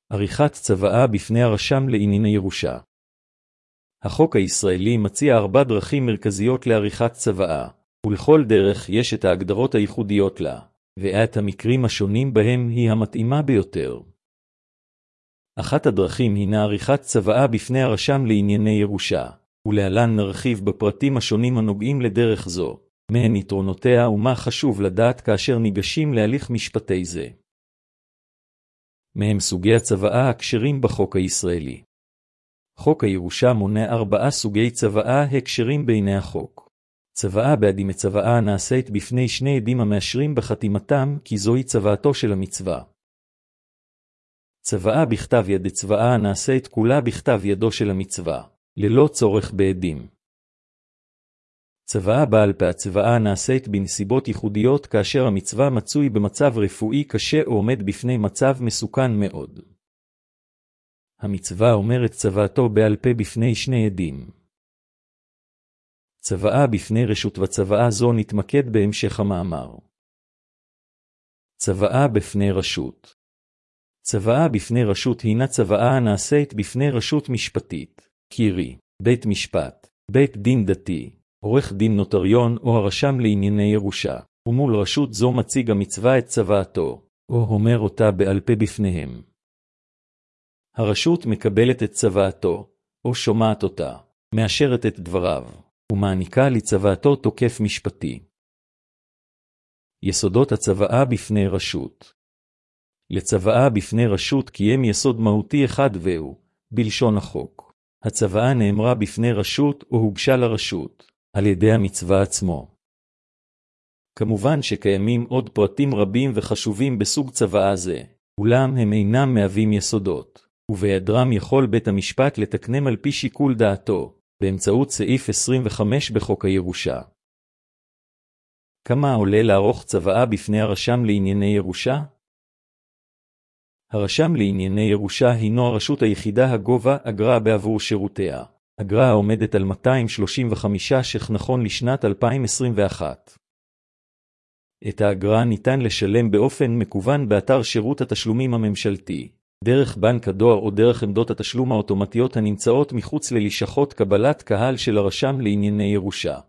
עריכת צוואה בפני הרשם לענייני ירושה. החוק הישראלי מציע 4 דרכים מרכזיות לעריכת צוואה, ולכל דרך יש את ההגדרות הייחודיות לה, ואת המקרים השונים בהם היא המתאימה ביותר. אחת הדרכים הינה עריכת צוואה בפני הרשם לענייני ירושה, ולהלן נרחיב בפרטים השונים הנוגעים לדרך זו, מהן יתרונותיה ומה חשוב לדעת כאשר ניגשים להליך משפטי זה. מהם סוגי הצוואה הקשרים בחוק הישראלי. חוק הירושה מונה 4 סוגי צוואה הקשרים בעיני החוק. צוואה בעדים צוואה נעשית בפני 2 עדים המאשרים בחתימתם כי זוהי צוואתו של המצווה. צוואה בכתב יד צוואה נעשית כולה בכתב ידו של המצווה, ללא צורך בעדים. צוואה בעל פה צוואה נעשית בנסיבות ייחודיות כאשר המצווה מצוי במצב רפואי קשה או עומד בפני מצב מסוכן מאוד. המצווה אומרת צוואתו בעל פה בפני 2 עדים. צוואה בפני רשות וצוואה זו נתמקד בהמשך המאמר. צוואה בפני רשות. צוואה בפני רשות הינה צוואה הנעשית בפני רשות משפטית, קרי, בית משפט, בית דין דתי, עורך דין נוטריון או הרשם לענייני ירושה, ומול רשות זו מציג המצווה את צוואתו, או אומר אותה בעל פה בפניהם. הרשות מקבלת את צוואתו, או שומעת אותה, מאשרת את דבריו, ומעניקה לצוואתו תוקף משפטי. יסודות הצוואה בפני רשות. לצוואה בפני רשות קיים יסוד מהותי אחד והוא, בלשון החוק. הצוואה נאמרה בפני רשות או הוגשה לרשות, על ידי המצווה עצמו. כמובן שקיימים עוד פרטים רבים וחשובים בסוג צוואה זה, אולם הם אינם מהווים יסודות, ובהיעדרם יכול בית המשפט לתקנם על פי שיקול דעתו, באמצעות סעיף 25 בחוק הירושה. כמה עולה לערוך צוואה בפני הרשם לענייני ירושה? הרשם לענייני ירושה הינו הרשות היחידה הגובה אגרה בעבור שירותיה. אגרה העומדת על 235 ש"ח נכון לשנת 2021. את האגרה ניתן לשלם באופן מקוון באתר שירות התשלומים הממשלתי, דרך בנק הדואר או דרך עמדות התשלום האוטומטיות הנמצאות מחוץ ללשכות קבלת קהל של הרשם לענייני ירושה.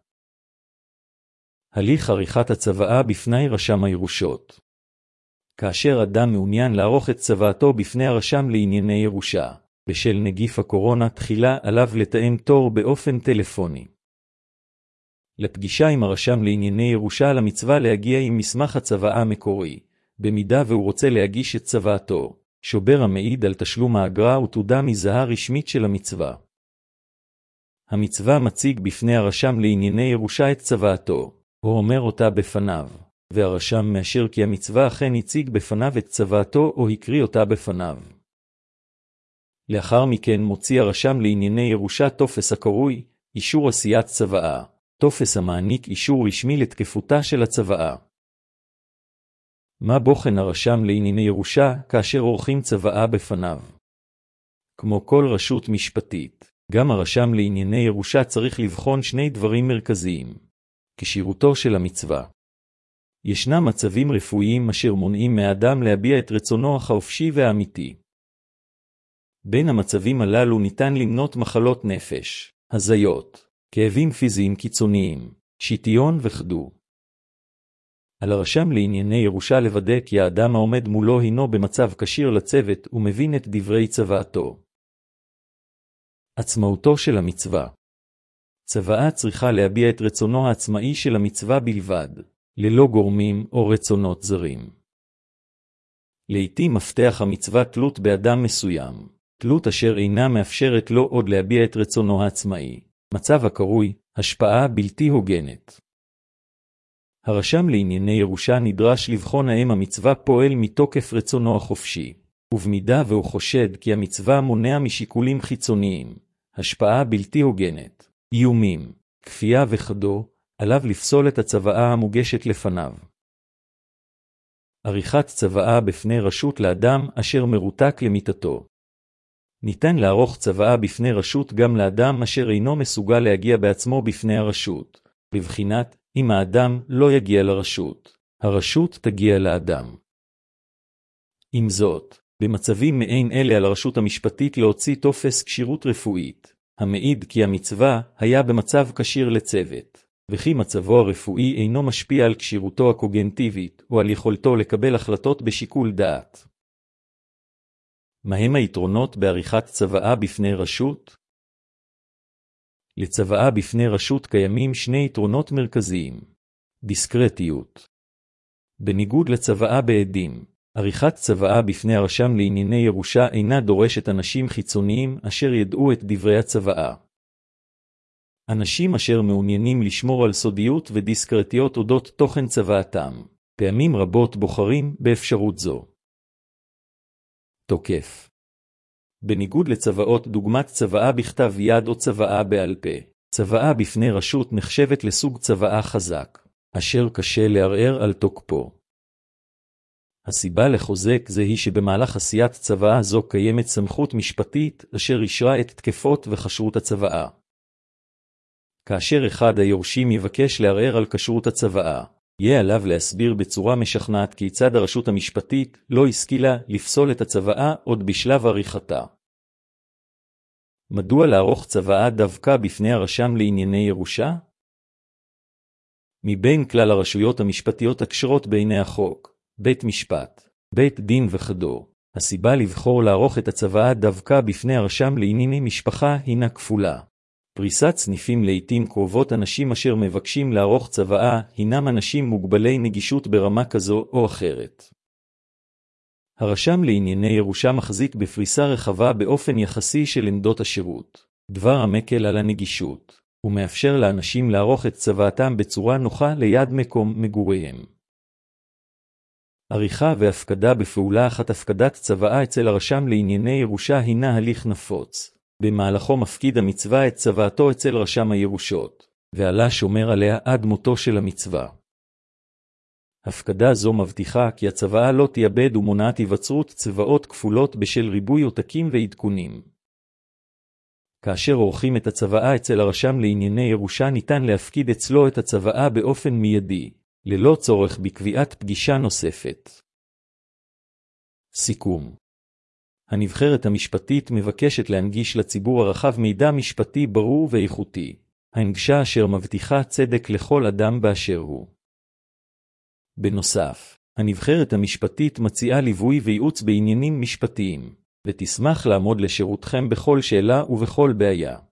הליך עריכת הצוואה בפני רשם הירושות. כאשר אדם מעוניין לערוך את צוואתו בפני הרשם לענייני ירושה, בשל נגיף הקורונה תחילה עליו לתאם תור באופן טלפוני. לפגישה עם הרשם לענייני ירושה על המצווה להגיע עם מסמך הצוואה המקורי, במידה והוא רוצה להגיש את צוואתו, שובר המעיד על תשלום האגרה ותעודה מזהה רשמית של המצווה. המצווה מציג בפני הרשם לענייני ירושה את צוואתו, או אומר אותה בפניו, והרשם מאשר כי המצווה אכן הציג בפניו את צוואתו או הקריא אותה בפניו. לאחר מכן מוציא הרשם לענייני ירושה טופס הקרוי אישור עשיית צוואה, טופס המעניק אישור רשמי לתקפותה של הצוואה. מה בוחן הרשם לענייני ירושה כאשר עורכים צוואה בפניו? כמו כל רשות משפטית, גם הרשם לענייני ירושה צריך לבחון 2 דברים מרכזיים. כשירותו של המצווה. ישנם מצבים רפואיים אשר מונעים מאדם להביע את רצונו החופשי והאמיתי. בין המצבים הללו ניתן למנות מחלות נפש, הזיות, כאבים פיזיים קיצוניים, שיטיון וחדו. על הרשם לענייני ירושה לוודא כי האדם העומד מולו הינו במצב כשיר לצוות ומבין את דברי צוואתו. עצמאותו של המצווה. צוואה צריכה להביע את רצונו העצמאי של המצווה בלבד, ללא גורמים או רצונות זרים. לעתים מפתח המצווה תלות באדם מסוים, תלות אשר אינה מאפשרת לו עוד להביע את רצונו העצמאי, מצב הקרוי השפעה בלתי הוגנת. הרשם לענייני ירושה נדרש לבחון האם המצווה פועל מתוקף רצונו החופשי, ובמידה והוא חושד כי המצווה מונע משיקולים חיצוניים, השפעה בלתי הוגנת, איומים, כפייה וכדו, עליו לפסול את הצוואה המוגשת לפניו. עריכת צוואה בפני רשות לאדם אשר מרותק למיטתו. ניתן לערוך צוואה בפני רשות גם לאדם אשר אינו מסוגל להגיע בעצמו בפני הרשות, בבחינת אם האדם לא יגיע לרשות, הרשות תגיע לאדם. עם זאת, במצבים מעין אלה על הרשות המשפטית להוציא טופס כשירות רפואית, המעיד כי המצווה היה במצב כשיר לצוות, וכי מצבו הרפואי אינו משפיע על כשירותו הקוגניטיבית או על יכולתו לקבל החלטות בשיקול דעת. מהם היתרונות בעריכת צוואה בפני רשות? לצוואה בפני רשות קיימים שני יתרונות מרכזיים. דיסקרטיות. בניגוד לצוואה בעדים, עריכת צוואה בפני הרשם לענייני ירושה אינה דורשת אנשים חיצוניים אשר ידעו את דברי הצוואה. אנשים אשר מעוניינים לשמור על סודיות ודיסקרטיות אודות תוכן צוואתם, פעמים רבות בוחרים באפשרות זו. תוקף. בניגוד לצוואות דוגמת צוואה בכתב יד או צוואה בעל פה, צוואה בפני רשות נחשבת לסוג צוואה חזק, אשר קשה לערער על תוקפו. הסיבה לחוזק זה היא שבמהלך עשיית צוואה זו קיימת סמכות משפטית אשר אישרה את תקפות וכשרות הצוואה. כאשר אחד היורשים יבקש לערער על כשרות הצוואה, יהיה עליו להסביר בצורה משכנעת כיצד הרשות המשפטית לא השכילה לפסול את הצוואה עוד בשלב עריכתה. מדוע לערוך צוואה דווקא בפני הרשם לענייני ירושה? מבין כלל הרשויות המשפטיות הקשרות בעיני החוק, בית משפט, בית דין וכדו, הסיבה לבחור לערוך את הצוואה דווקא בפני הרשם לענייני משפחה הינה כפולה. פריסת סניפים לעתים קרובות אנשים אשר מבקשים לערוך צוואה הינם אנשים מוגבלי נגישות ברמה כזו או אחרת. הרשם לענייני ירושה מחזיק בפריסה רחבה באופן יחסי של עמדות השירות, דבר המקל על הנגישות, ומאפשר לאנשים לערוך את צוואתם בצורה נוחה ליד מקום מגוריהם. עריכה והפקדה בפעולה אחת. הפקדת צוואה אצל הרשם לענייני ירושה הינה הליך נפוץ. במהלכו מפקיד המצווה את צוואתו אצל רשם הירושות, ועלה שומר עליה עד מותו של המצווה. הפקדה זו מבטיחה כי הצוואה לא תיאבד ומונעת היווצרות צוואות כפולות בשל ריבוי עותקים ועדכונים. כאשר עורכים את הצוואה אצל הרשם לענייני ירושה ניתן להפקיד אצלו את הצוואה באופן מיידי, ללא צורך בקביעת פגישה נוספת. סיכום. הנבחרת המשפטית מבקשת להנגיש לציבור הרחב מידע משפטי ברור ואיכותי, ההנגשה אשר מבטיחה צדק לכל אדם באשר הוא. בנוסף, הנבחרת המשפטית מציעה ליווי וייעוץ בעניינים משפטיים, ותשמח לעמוד לשירותכם בכל שאלה ובכל בעיה.